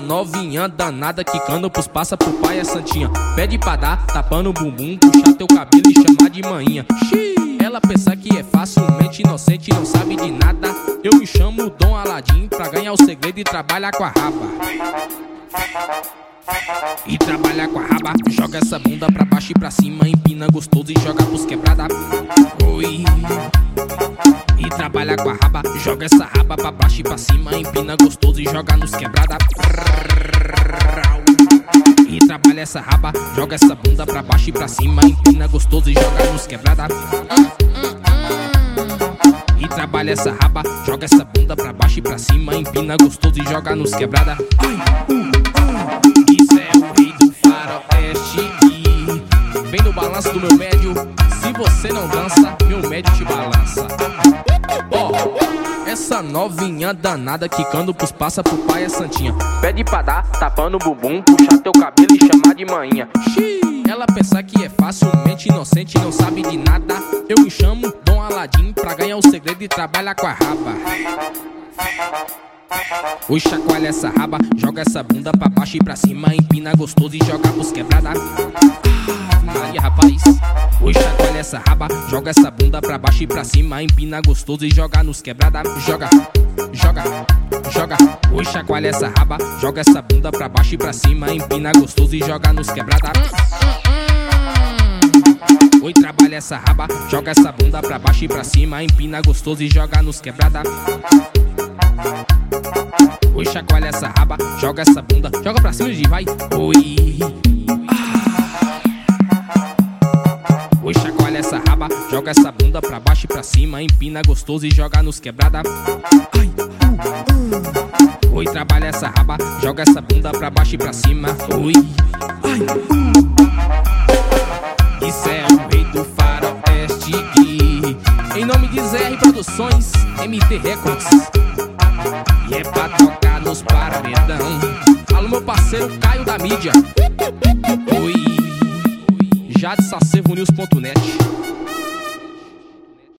novinha danada, quicando pros passa pro pai é santinha. Pede pra dar, tapando o bumbum, puxar teu cabelo e chamar de manhinha. Xiii. Ela pensa que é facilmente inocente, não sabe de nada. Eu me chamo Dom Aladim pra ganhar o segredo e trabalhar com a raba. E trabalha com a raba, joga essa bunda pra baixo e pra cima, empina gostoso e joga pros quebrada. Oi. E trabalha com a raba, joga essa raba pra baixo e pra cima, empina gostoso e joga nos quebrada. E trabalha essa raba, joga essa bunda pra baixo e pra cima, empina gostoso e joga nos quebrada. E trabalha essa raba, joga essa bunda pra baixo e pra cima, empina gostoso e joga nos quebrada. Isso é o rei do faroeste. Vem no balanço do meu médio. Se você não dança, meu médio te balança. Essa novinha danada, quicando pros passa pro pai é santinha. Pede pra dar, tapando o bumbum, puxar teu cabelo e chamar de manhinha. Xiii. Ela pensa que é facilmente inocente, não sabe de nada. Eu me chamo Dom Aladim pra ganhar o segredo e trabalhar com a raba. Oi, chacoalha essa raba, joga essa bunda pra baixo e pra cima, empina gostoso e joga pros quebrada. Maria, rapaz. Oi, chacoalha essa raba, joga essa bunda pra baixo e pra cima, empina gostoso e joga nos quebrada. Joga, joga, joga. Oi, chacoalha essa raba, joga essa bunda pra baixo e pra cima, empina gostoso e joga nos quebrada. Oi, trabalha essa raba, joga essa bunda pra baixo e pra cima, empina gostoso e joga nos quebrada. Oi, chacoalha essa raba, joga essa bunda, joga pra cima e vai. Oi. Oi, chacoalha essa raba, joga essa bunda pra baixo e pra cima, empina gostoso e joga nos quebrada. Oi, trabalha essa raba, joga essa bunda pra baixo e pra cima. Oi. Isso é o rei do faroeste. Em nome de ZR Produções, MT Records. E é pra tocar nos paredão. Alô, meu parceiro Caio da mídia. Oi. JadSacevonews.net.